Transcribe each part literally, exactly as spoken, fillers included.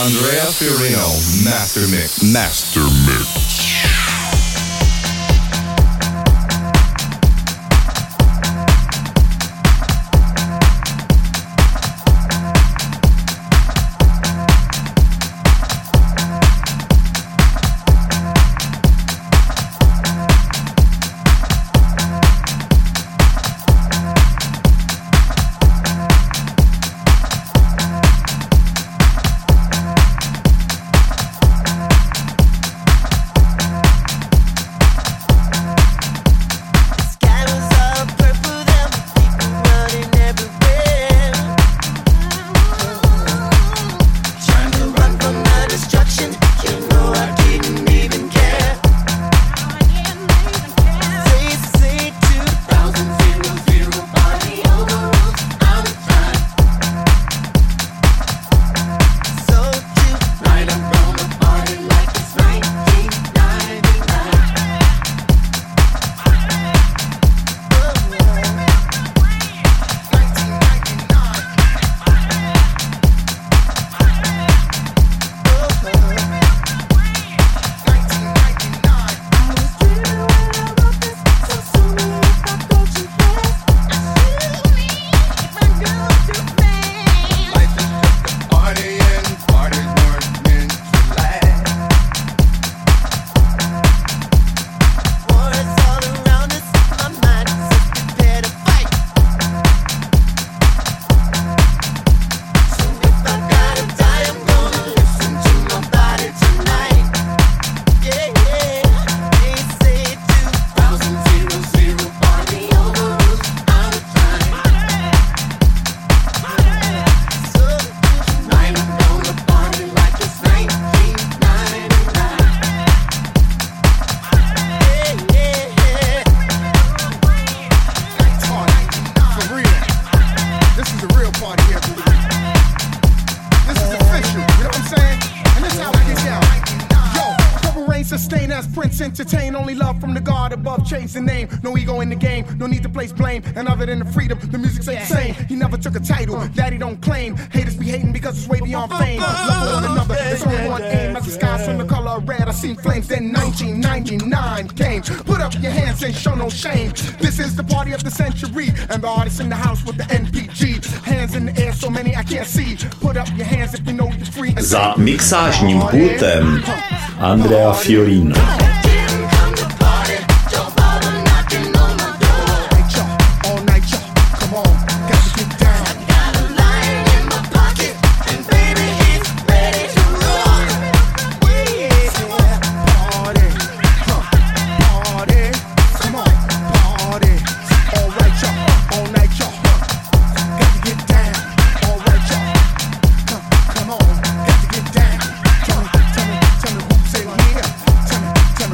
Andrea Fiorino, Master Mix. Master Mix. Entertain only love from the God above, chasing name. No ego in the game, no need to place blame. And other than the freedom, the music's ain't the same. He never took a title that he don't claim. Haters be hating because it's way beyond fame. Love one another, it's only one aim. As the skies from the color of red, I seen flames. Then nineteen ninety-nine came. Put up your hands and show no shame. This is the party of the century, and the artists in the house with the N P G. Hands in the air, so many I can't see. Put up your hands if you know you're free. Za miksážním pultem Andrea Fiorino. Tell me, tell me, who's in here? Tell me, tell me.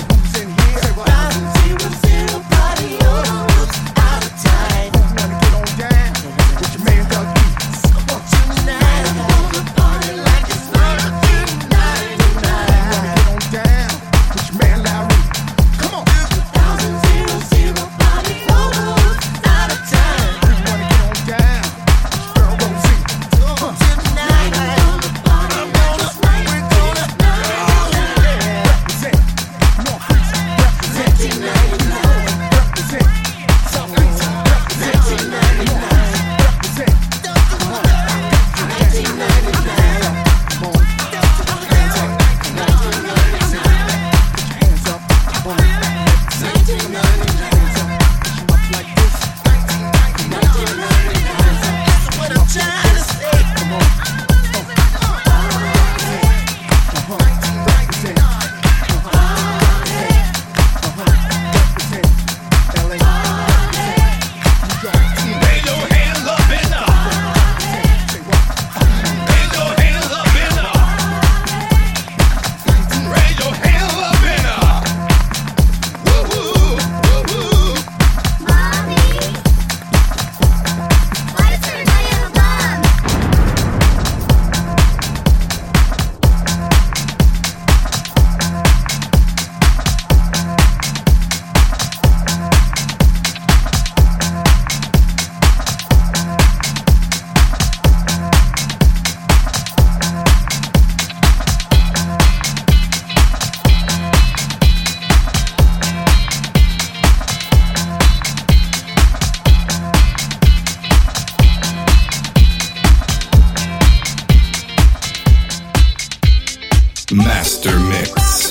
Master Mix.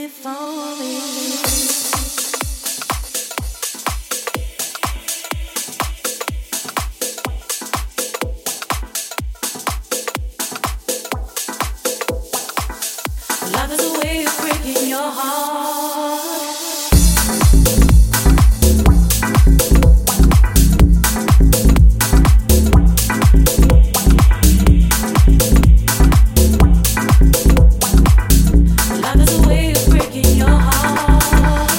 before me. Love is a way of breaking your heart. Love is a way of breaking your heart.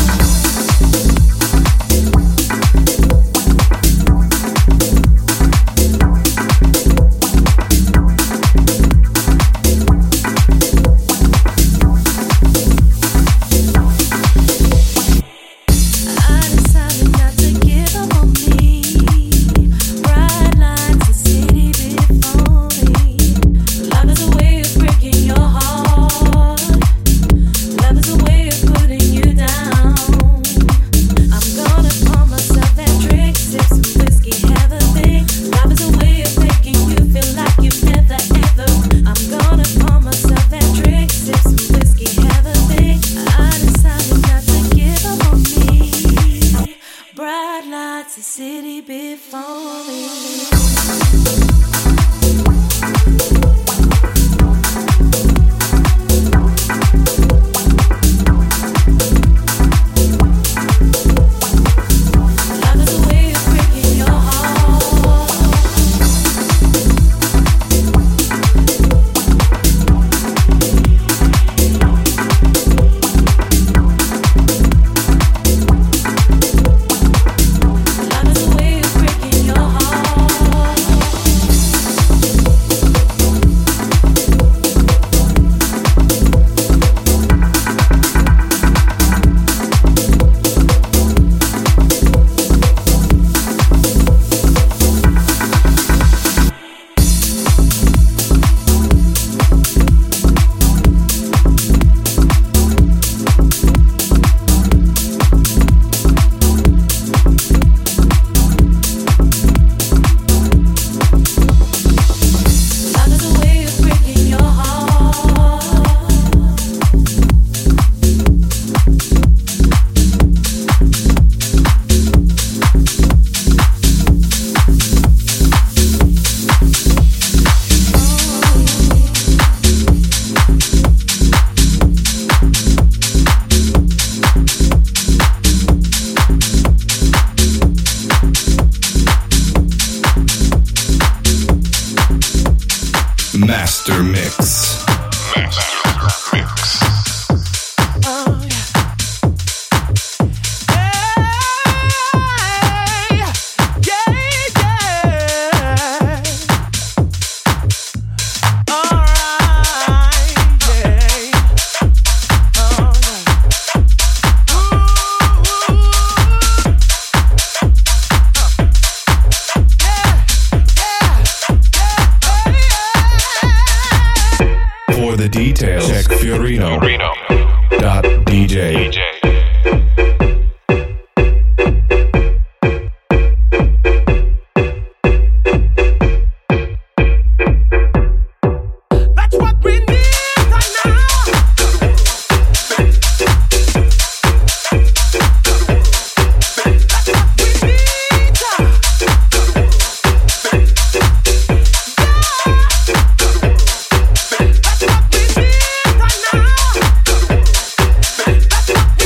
Master Mix. Master Mix. For the details, check Fiorino dot D J. That's what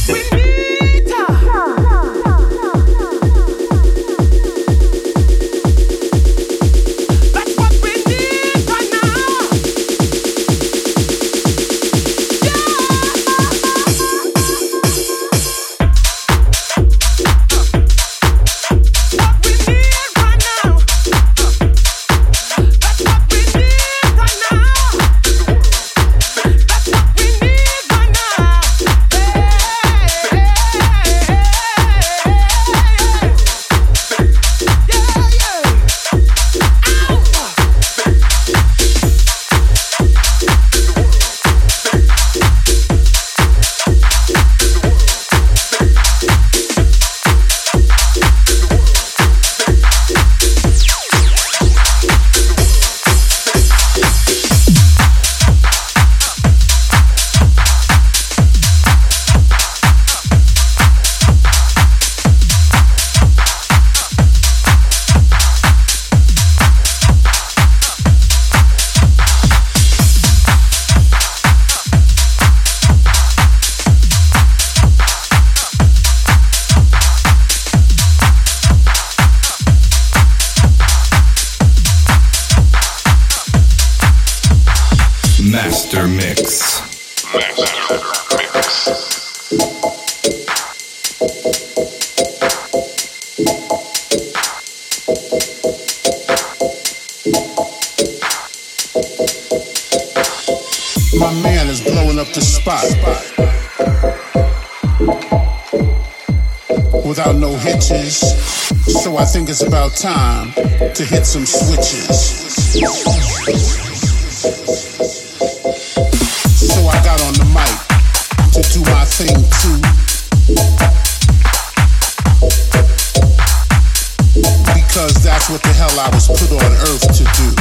Master Mix. Master Mix. My man is blowing up the spot without no hitches, so I think it's about time to hit some switches. So I got on the mic to do my thing too, because that's what the hell I was put on earth to do.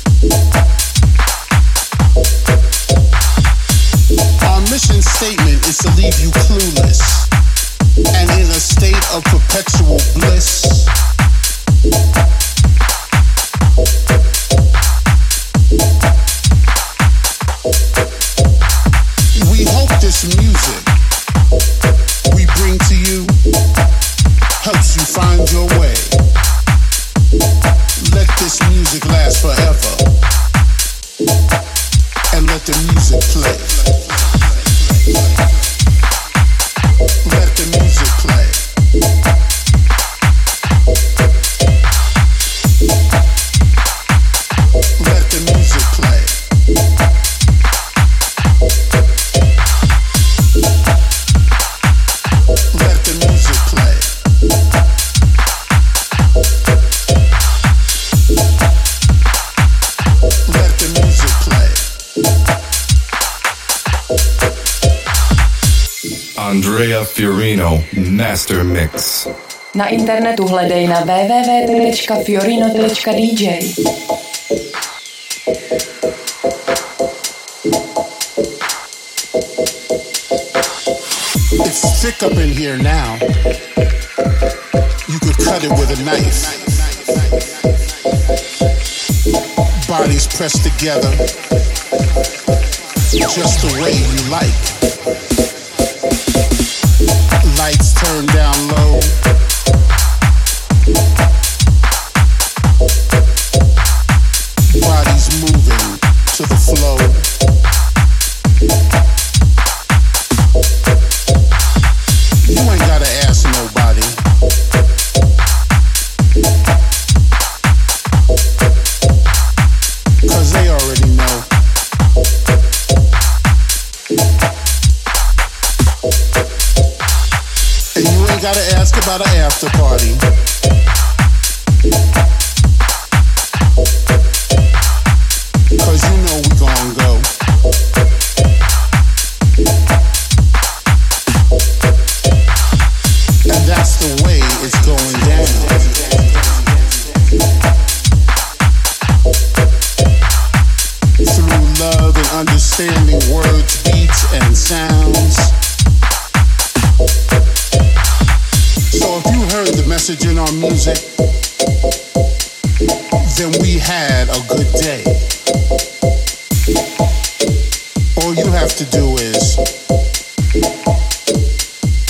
Our mission statement is to leave you clueless and in a state of perpetual bliss. We hope this music we bring to you helps you find your way. Let this music last forever and let the music play. Let the music play. Let the music play. Let the music play. Let the music play. Andrea Fiorino, Master Mix. Na internetu hledej na w w w tečka fiorino tečka d j. It's thick up in here now. You could cut it with a knife. Bodies pressed together just the way you like. Lights turned down low. Bodies moving to the flow. You ain't gotta ask nobody. Cause they already know. And you ain't gotta ask about an after party. Cause you know we gon' go. And that's the way it's going down. Through love and understanding words, beats, and sounds. So if you heard the message in our music, then we had a good day. All you have to do is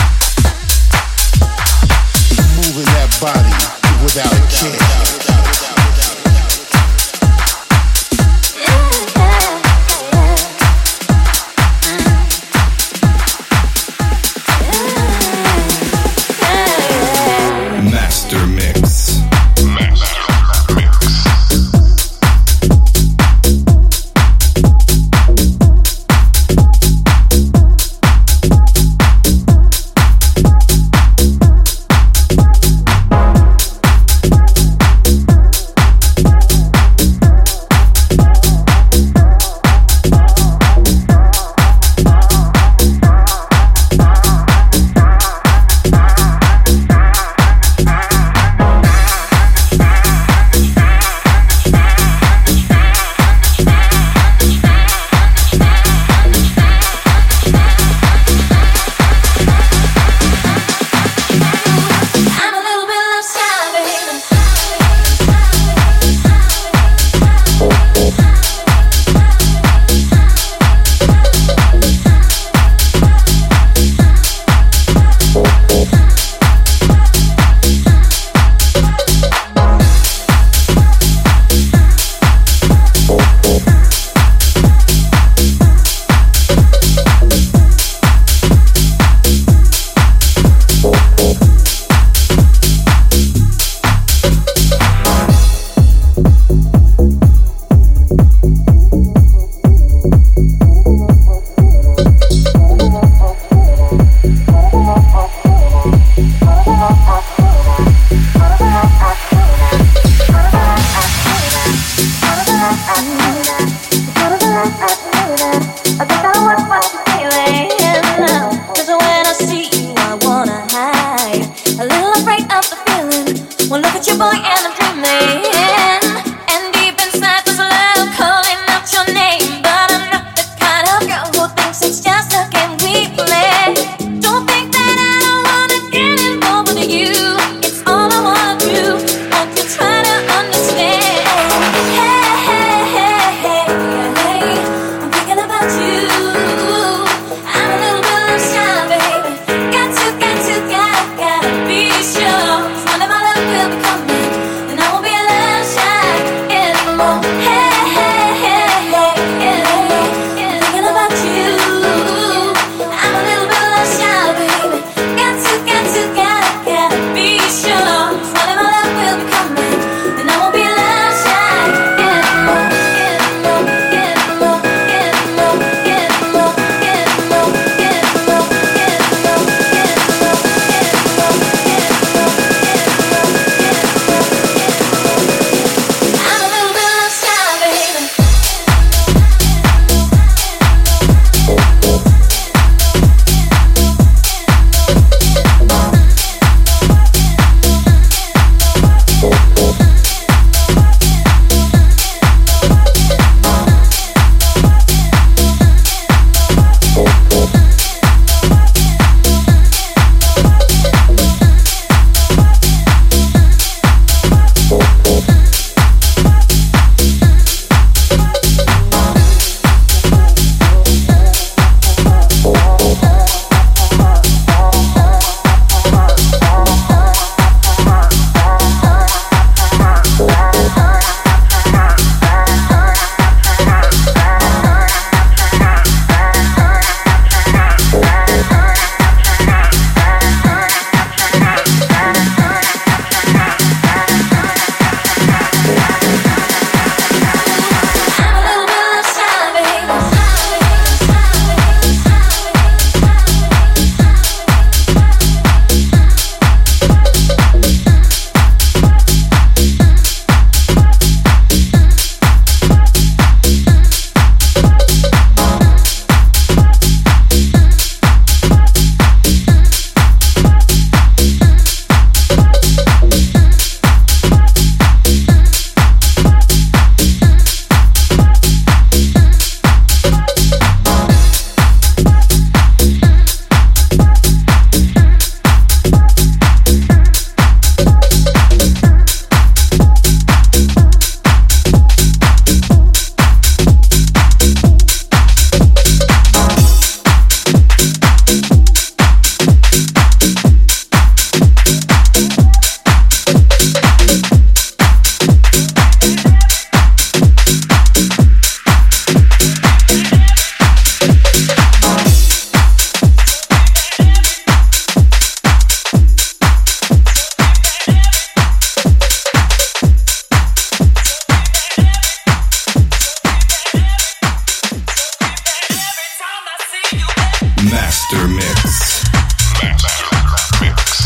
Master Mix. Master Mix.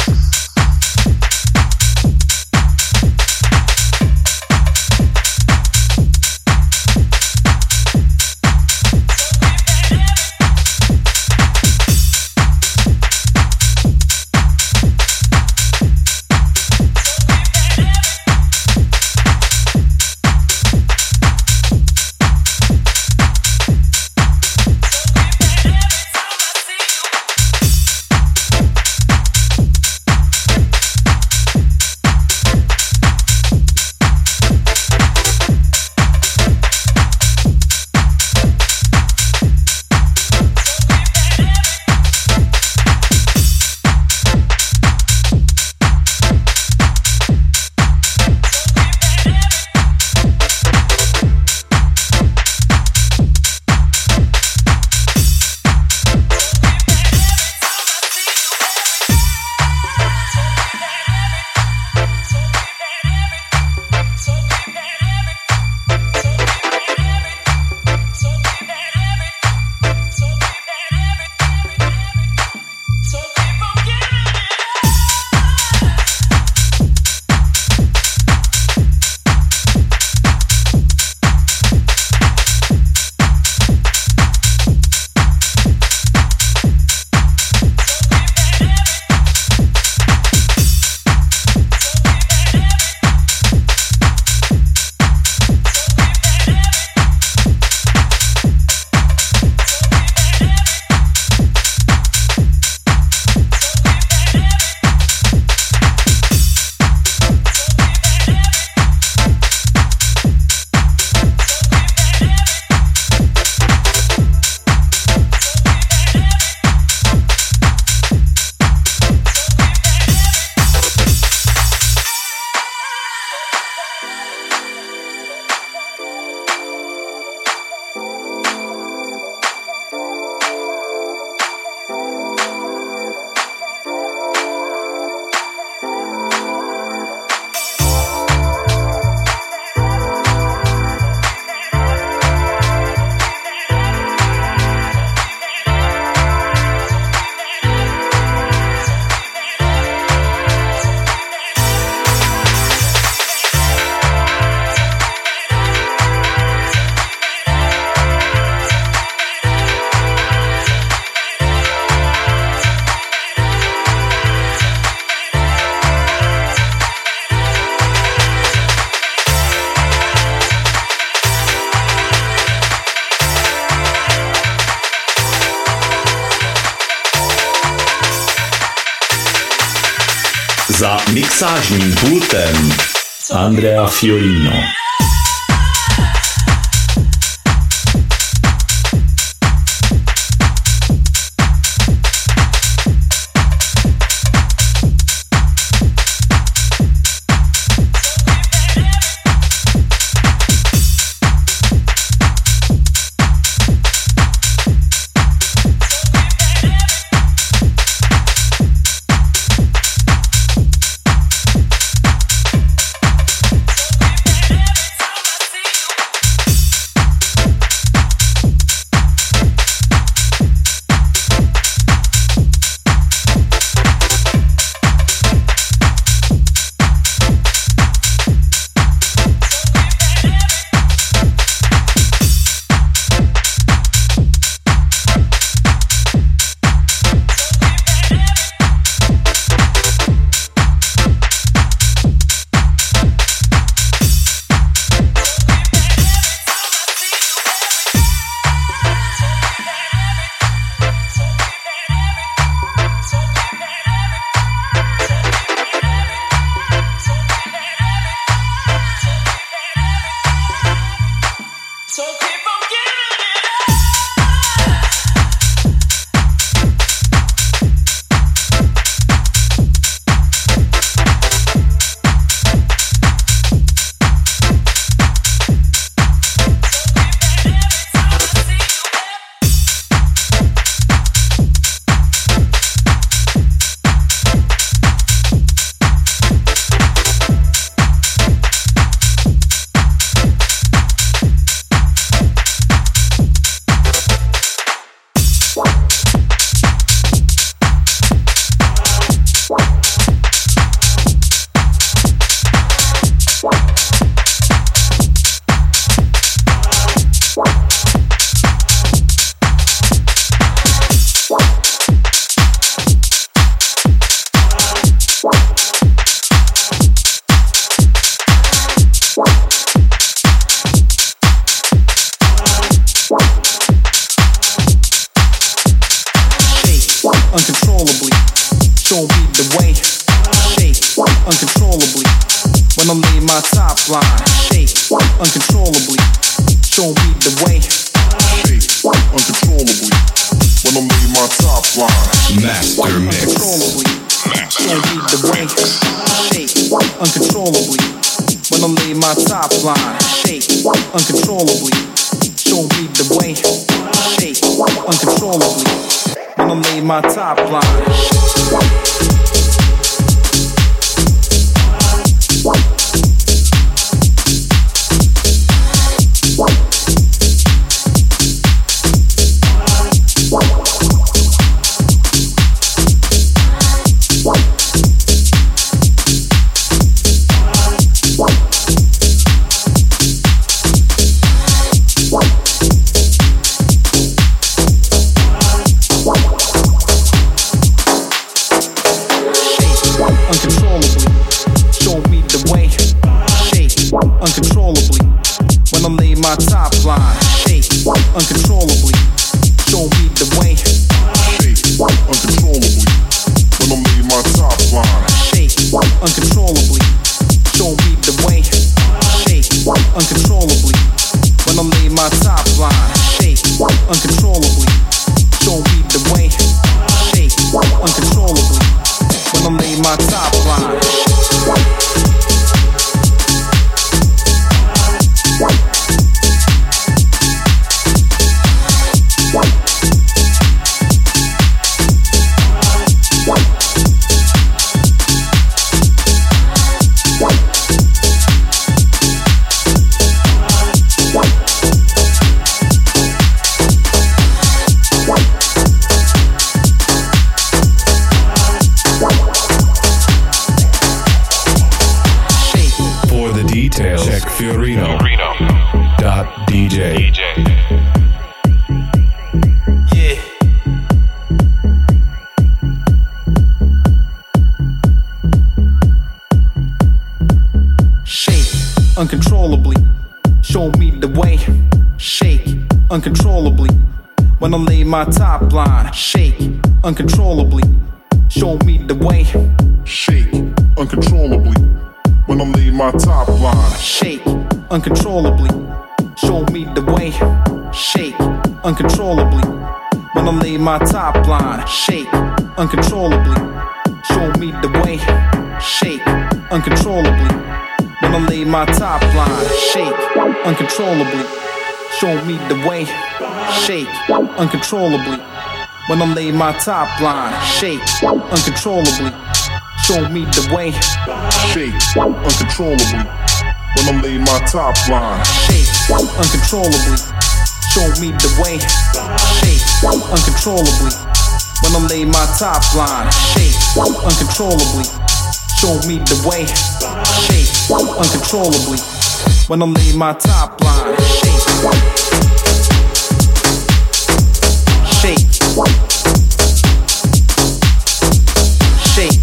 Za mixážním pultem Andrea Fiorino. So uncontrollably. Show me the way, shake uncontrollably. When I lay my top line, shake uncontrollably. Show me the way, shake uncontrollably. When I lay my top line, Master Mix. Uncontrollably. Show me the way, shake uncontrollably. When I lay my top line, shake uncontrollably. Show me the way, shake uncontrollably. When I lay my top line. Uncontrollably, when I lay my top line, shake uncontrollably. Show me the way, shake uncontrollably. When I lay my top line, shake uncontrollably. Show me the way, shake uncontrollably. When I lay my top line, shake uncontrollably. Show me the way, shake uncontrollably. When I lay my top line. Check Fiorino dot D J. Yeah. Shake uncontrollably. Show me the way. Shake uncontrollably. When I lay my top line. Shake uncontrollably. Show me the way. Shake uncontrollably. When I lay my top line, shake uncontrollably. Show me the way, shake uncontrollably. When I lay my top line, shake uncontrollably. Show me the way, shake uncontrollably. When I lay my top line, shake uncontrollably. Show me the way, shake uncontrollably. When I lay my top line, shake uncontrollably. Show me the way, shake uncontrollably. When I lay my top line, shake uncontrollably. Show me the way, shake uncontrollably. When I lay my top line, shake uncontrollably. Show me the way, shake uncontrollably. When I lay my top line, shake, shake, shake.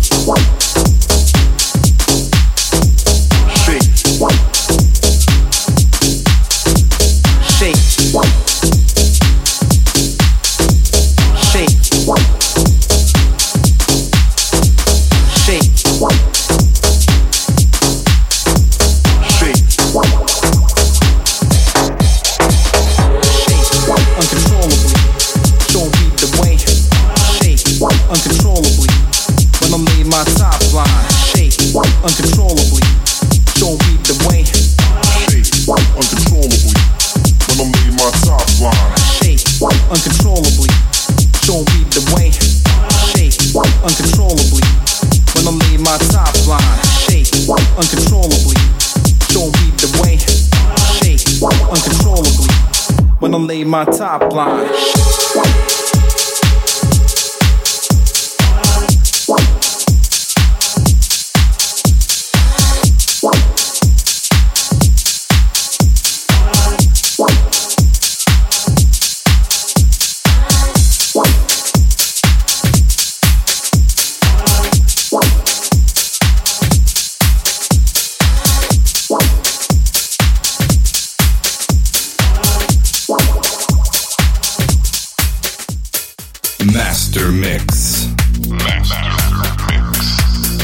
Uncontrollably, when I lay my top line, shake uncontrollably. Show me the way, shake uncontrollably. When I lay my top line, shake uncontrollably. Show me the way, shake uncontrollably. When I lay my top line, shake uncontrollably. Show me the way, shake uncontrollably. When I lay my top line. Master Mix. Master Mix.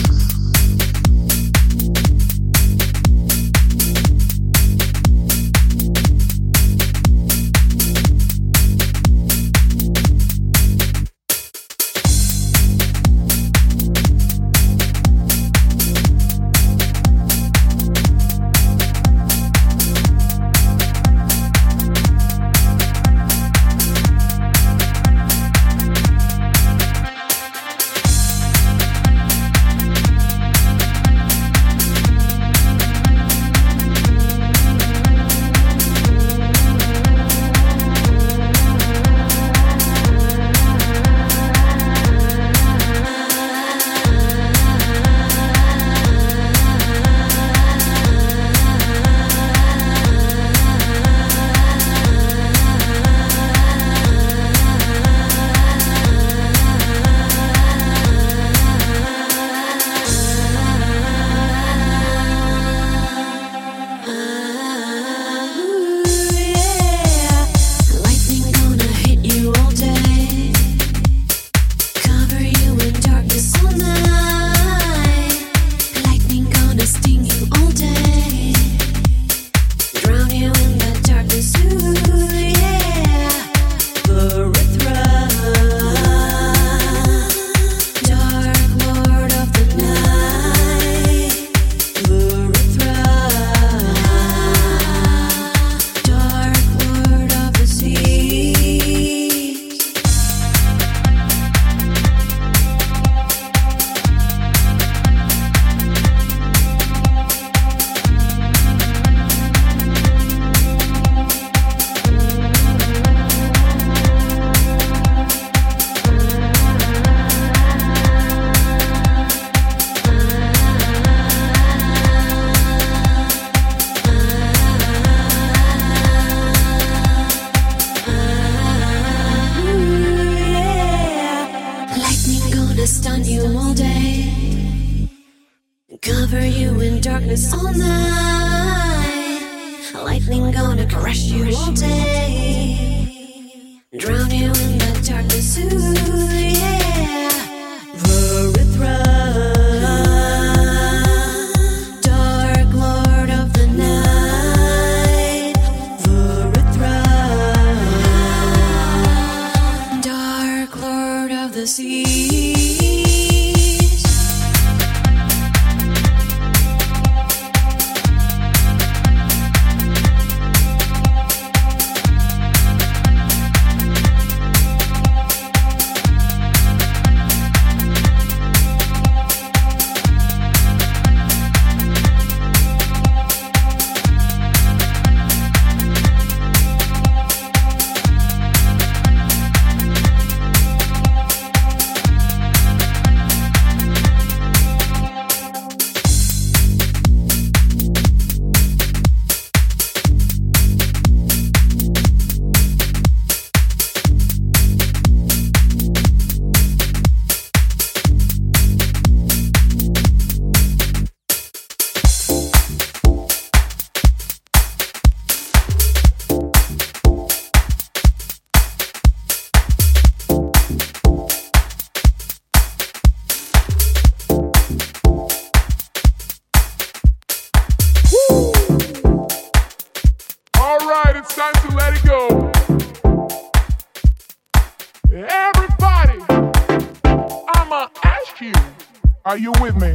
Are you with me?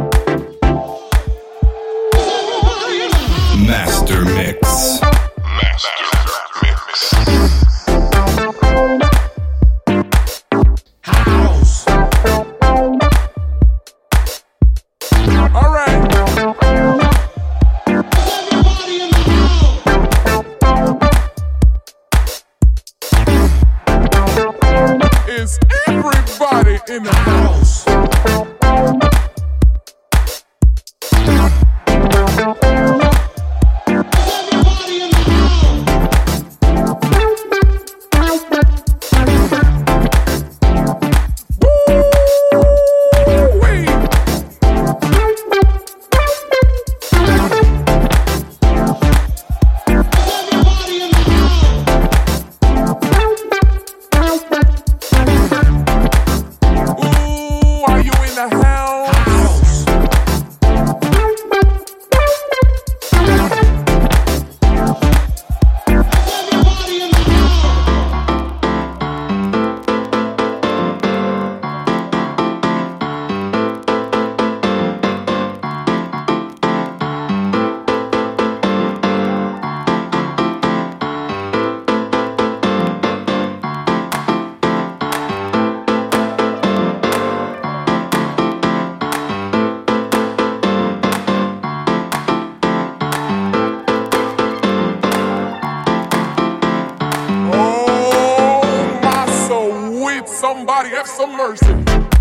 Master Mix. Master Mix. House. All right. Is everybody in the house? have some mercy.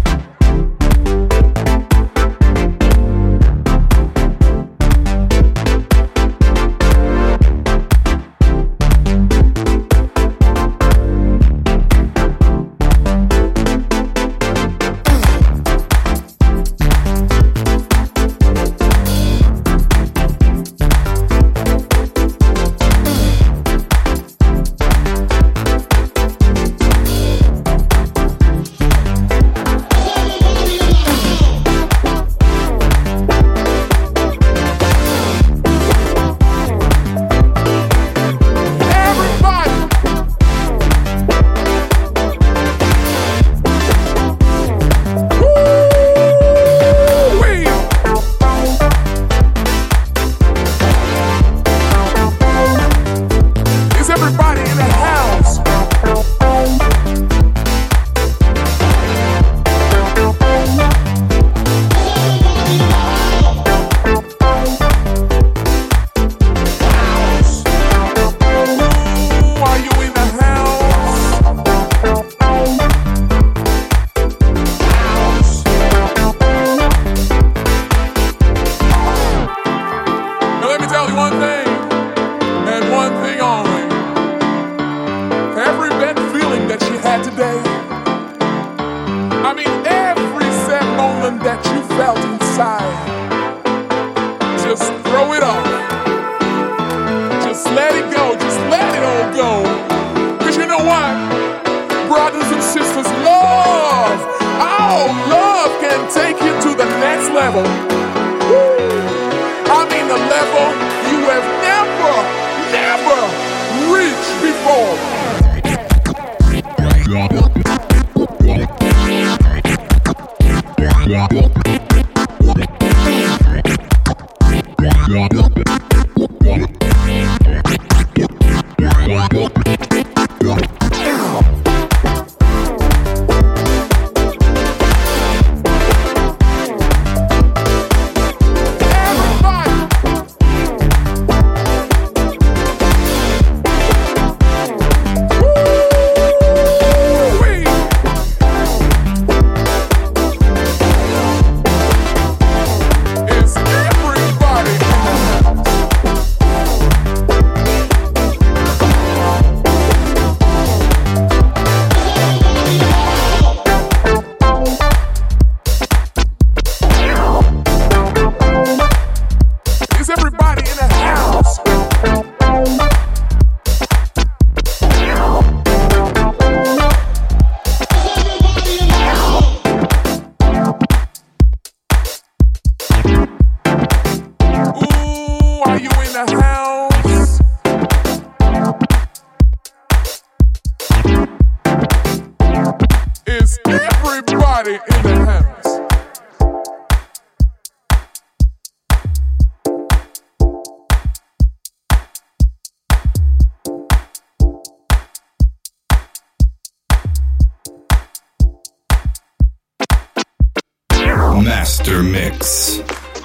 Master Mix.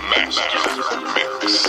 Master Mix.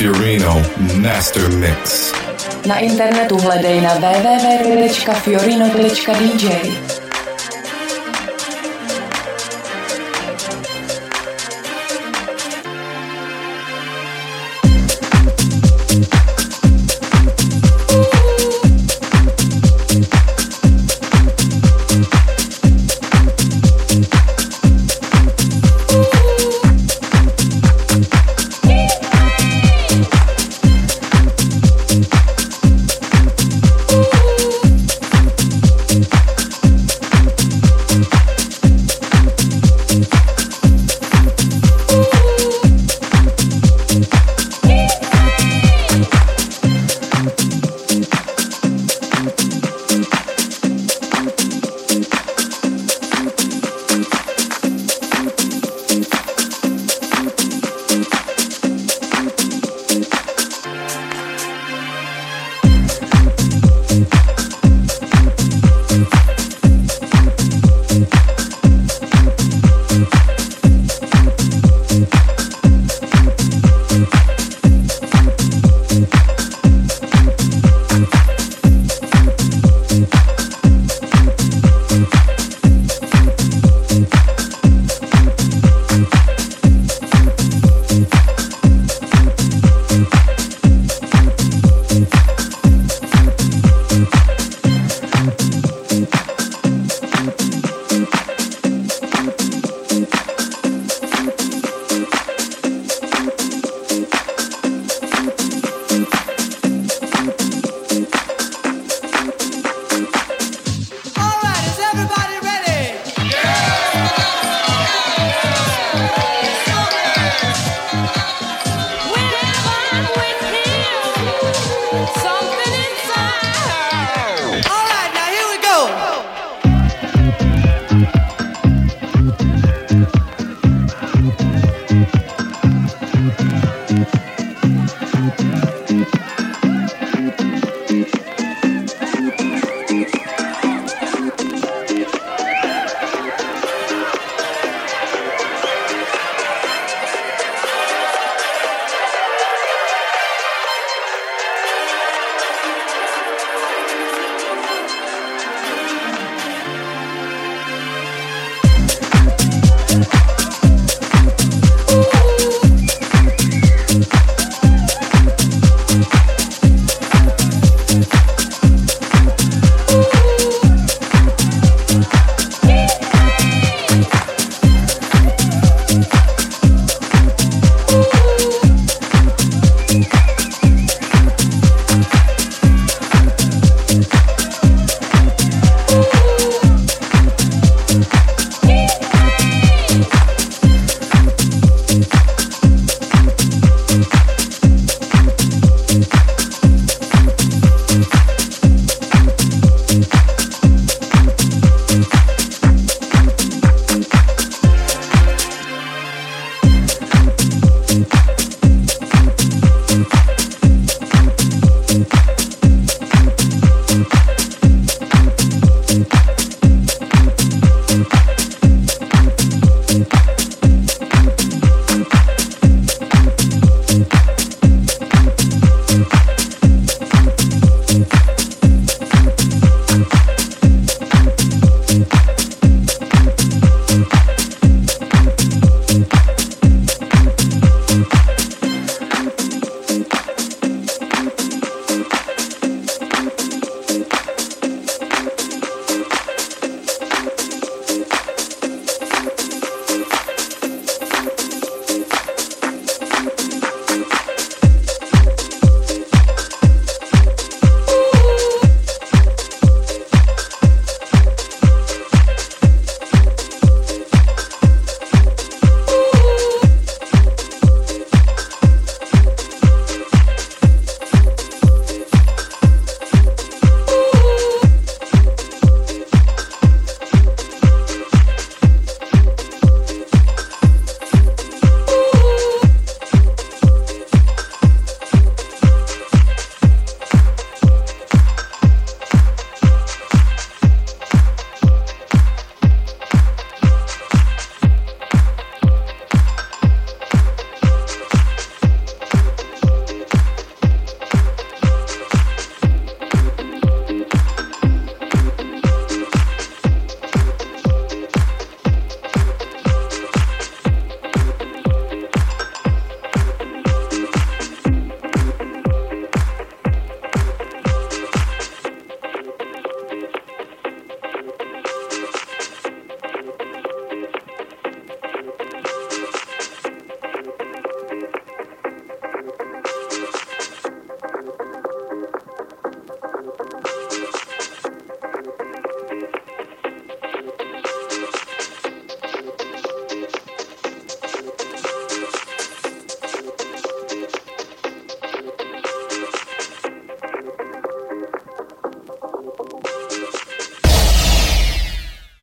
Fiorino Master Mix. Na internetu hledej na w w w tečka fiorino tečka d j.